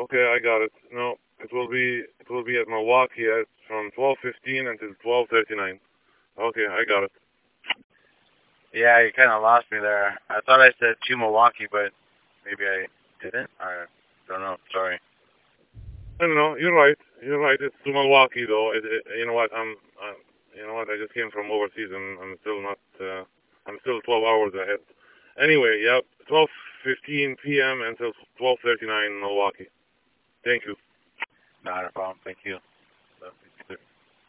Okay, I got it. No, it will be at Milwaukee from 12:15 until 12:39. Okay, I got it. Yeah, you kind of lost me there. I thought I said to Milwaukee, but maybe I didn't. I don't know. Sorry. No, you're right. You're right. It's to Milwaukee though. You know what? you know what? I just came from overseas and I'm still not. I'm still 12 hours ahead. Anyway, yep. 12:15 p.m. until 12:39 Milwaukee. Thank you. Not a problem. Thank you.